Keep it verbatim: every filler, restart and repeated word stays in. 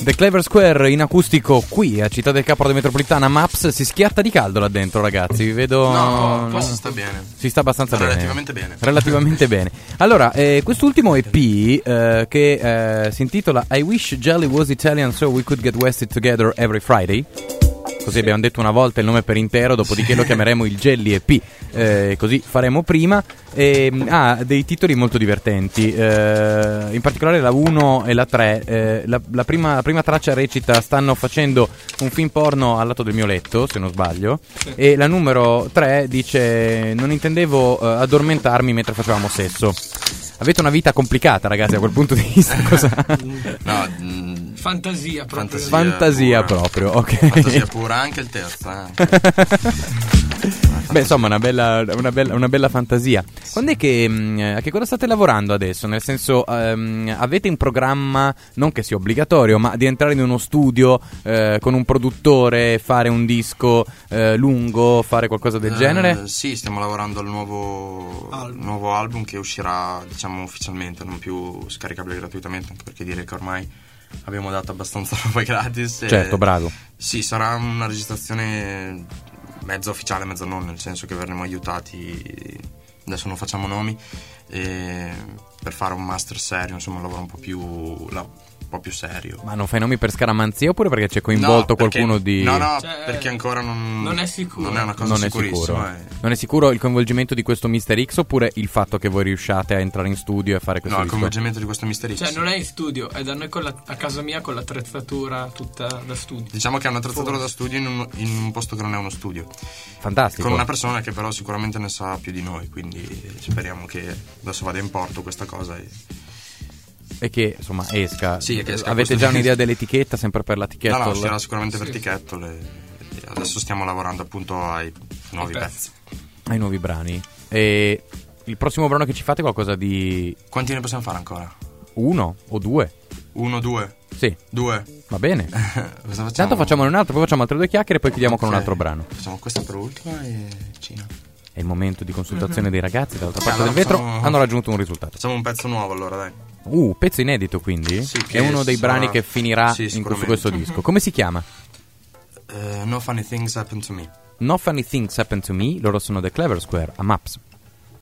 The Clever Square in acustico qui a Città del Capo Metropolitana Maps. Si schiatta di caldo là dentro, ragazzi. Vi vedo. No, no, si sta bene. Si sta abbastanza Relativamente bene. bene. Relativamente bene. Allora, eh, quest'ultimo E P eh, che eh, si intitola I Wish Jelly Was Italian So We Could Get Wasted Together Every Friday. Così abbiamo detto una volta il nome per intero, dopodiché lo chiameremo il Jelly E P, eh, così faremo prima. E, ha ah, dei titoli molto divertenti, eh, in particolare la uno e la tre. Eh, la, la, prima, la prima traccia recita: stanno facendo un film porno al lato del mio letto, se non sbaglio, e la numero tre dice: non intendevo uh, addormentarmi mentre facevamo sesso. Avete una vita complicata, ragazzi, da quel punto di vista. Cosa? No, mh, fantasia proprio. Fantasia, fantasia pura. proprio, ok. Fantasia pura, anche il terzo. Eh. Beh, insomma, una bella, una bella, una bella fantasia. Quando è che, mh, a che cosa state lavorando adesso? Nel senso, um, avete in programma, non che sia obbligatorio, ma di entrare in uno studio eh, con un produttore, fare un disco eh, lungo, fare qualcosa del eh, genere? Sì, stiamo lavorando al nuovo album. nuovo album che uscirà, diciamo, ufficialmente, non più scaricabile gratuitamente, anche perché dire che ormai abbiamo dato abbastanza roba gratis. Certo, bravo. Sì, sarà una registrazione mezzo ufficiale, mezzo non, nel senso che verremo aiutati, adesso non facciamo nomi, e per fare un master serio, insomma un lavoro un po' più la, un po' più serio. Ma non fai nomi per scaramanzia oppure perché c'è coinvolto no, perché, qualcuno di... No, no, cioè, perché ancora non, non è sicuro. Non è una cosa non è sicurissima. sicuro. È... Non è sicuro il coinvolgimento di questo mister X oppure il fatto che voi riusciate a entrare in studio e fare questo No, il disco? coinvolgimento di questo mister X. Cioè non è in studio, è da noi con la, a casa mia con l'attrezzatura tutta da studio. Diciamo che è un'attrezzatura Forse. da studio in un, in un posto che non è uno studio. Fantastico. Con una persona che però sicuramente ne sa più di noi, quindi speriamo che adesso vada in porto questa cosa e... E che insomma esca. Sì, che esca Avete questo- già un'idea dell'etichetta, sempre per la No, Tichetto? no, uscirà sicuramente per Sì. Tichetto e adesso stiamo lavorando appunto ai nuovi pezzi. pezzi. Ai nuovi brani. E il prossimo brano che ci fate è qualcosa di Quanti ne possiamo fare ancora? uno o due? Uno, due, Sì, due. va bene. Cosa facciamo? Intanto facciamo un altro, poi facciamo altre due chiacchiere e poi chiudiamo con un Ok. altro brano. Facciamo questa per ultima e Cina. È il momento di consultazione dei ragazzi dall'altra Eh, parte allora del vetro. facciamo- Hanno raggiunto un risultato. Facciamo un pezzo nuovo allora, dai. Uh, pezzo inedito quindi? Sì, È che uno dei sarà- brani che finirà Sì, in, su sicuramente. questo disco. Come si chiama? Uh, no Funny Things Happen to Me. No Funny Things Happen to Me. Loro sono The Clever Square a Maps.